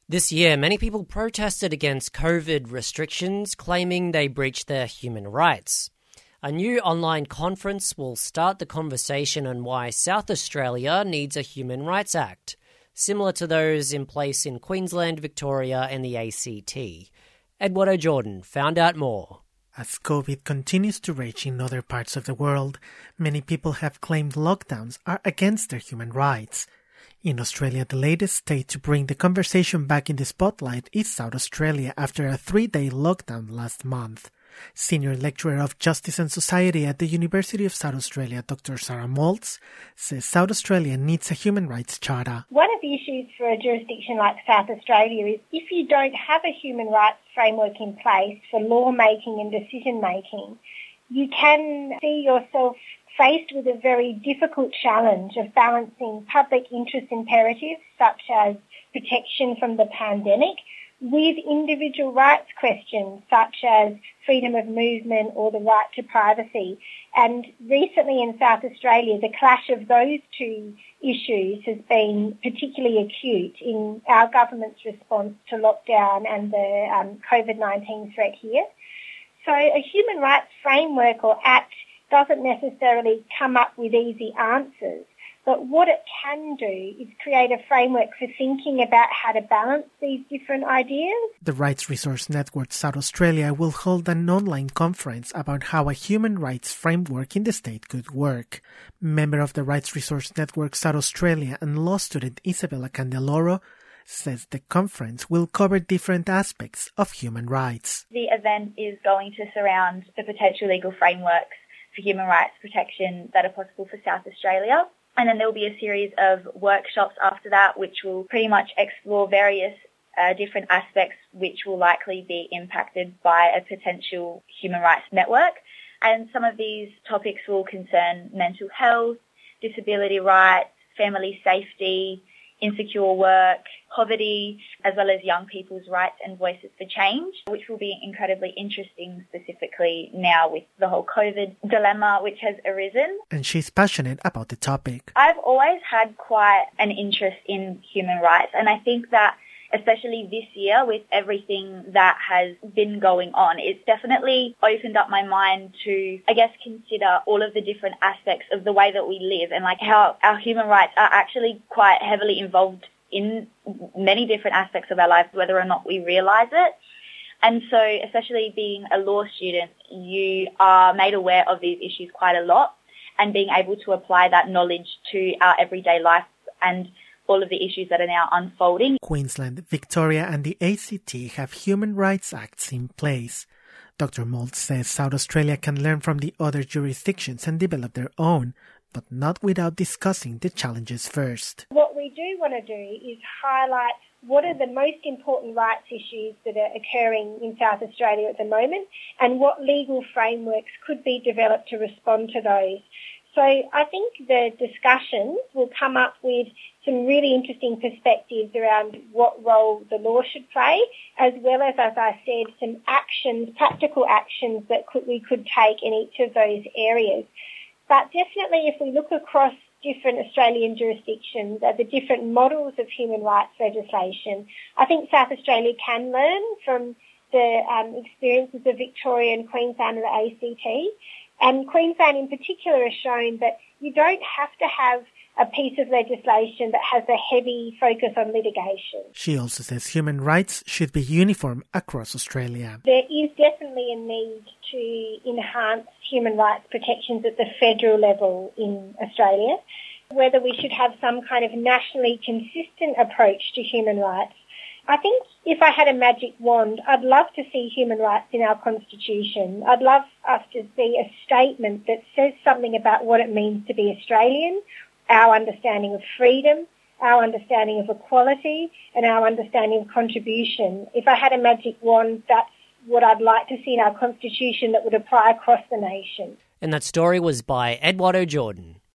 This year, many people protested against COVID restrictions, claiming they breached their human rights. A new online conference will start the conversation on why South Australia needs a Human Rights Act, similar to those in place in Queensland, Victoria and the ACT. Eduardo Jordan found out more. As COVID continues to rage in other parts of the world, many people have claimed lockdowns are against their human rights. In Australia, the latest state to bring the conversation back in the spotlight is South Australia after a 3-day lockdown last month. Senior Lecturer of Justice and Society at the University of South Australia, Dr. Sarah Maltz, says South Australia needs a human rights charter. One of the issues for a jurisdiction like South Australia is if you don't have a human rights framework in place for lawmaking and decision-making, you can see yourself faced with a very difficult challenge of balancing public interest imperatives such as protection from the pandemic with individual rights questions such as freedom of movement or the right to privacy. And recently in South Australia, the clash of those two issues has been particularly acute in our government's response to lockdown and the COVID-19 threat here. So a human rights framework or act doesn't necessarily come up with easy answers, but what it can do is create a framework for thinking about how to balance these different ideas. The Rights Resource Network South Australia will hold an online conference about how a human rights framework in the state could work. Member of the Rights Resource Network South Australia and law student Isabella Candeloro says the conference will cover different aspects of human rights. The event is going to surround the potential legal frameworks for human rights protection that are possible for South Australia. And then there will be a series of workshops after that which will pretty much explore various different aspects which will likely be impacted by a potential human rights network. And some of these topics will concern mental health, disability rights, family safety, insecure work, poverty, as well as young people's rights and voices for change, which will be incredibly interesting specifically now with the whole COVID dilemma which has arisen. And she's passionate about the topic. I've always had quite an interest in human rights, and I think that especially this year with everything that has been going on, it's definitely opened up my mind to, I guess, consider all of the different aspects of the way that we live and like how our human rights are actually quite heavily involved in many different aspects of our lives, whether or not we realise it. And so, especially being a law student, you are made aware of these issues quite a lot, and being able to apply that knowledge to our everyday life and all of the issues that are now unfolding. Queensland, Victoria and the ACT have human rights acts in place. Dr. Maltz says South Australia can learn from the other jurisdictions and develop their own, but not without discussing the challenges first. What we do want to do is highlight what are the most important rights issues that are occurring in South Australia at the moment and what legal frameworks could be developed to respond to those. So I think the discussions will come up with some really interesting perspectives around what role the law should play, as well as I said, some actions, practical actions that we could take in each of those areas. But definitely if we look across different Australian jurisdictions at the different models of human rights legislation, I think South Australia can learn from the experiences of Victoria and Queensland and the ACT. And Queensland in particular has shown that you don't have to have a piece of legislation that has a heavy focus on litigation. She also says human rights should be uniform across Australia. There is definitely a need to enhance human rights protections at the federal level in Australia. Whether we should have some kind of nationally consistent approach to human rights, I think if I had a magic wand, I'd love to see human rights in our Constitution. I'd love us to see a statement that says something about what it means to be Australian, our understanding of freedom, our understanding of equality, and our understanding of contribution. If I had a magic wand, that's what I'd like to see in our Constitution that would apply across the nation. And that story was by Eduardo Jordan.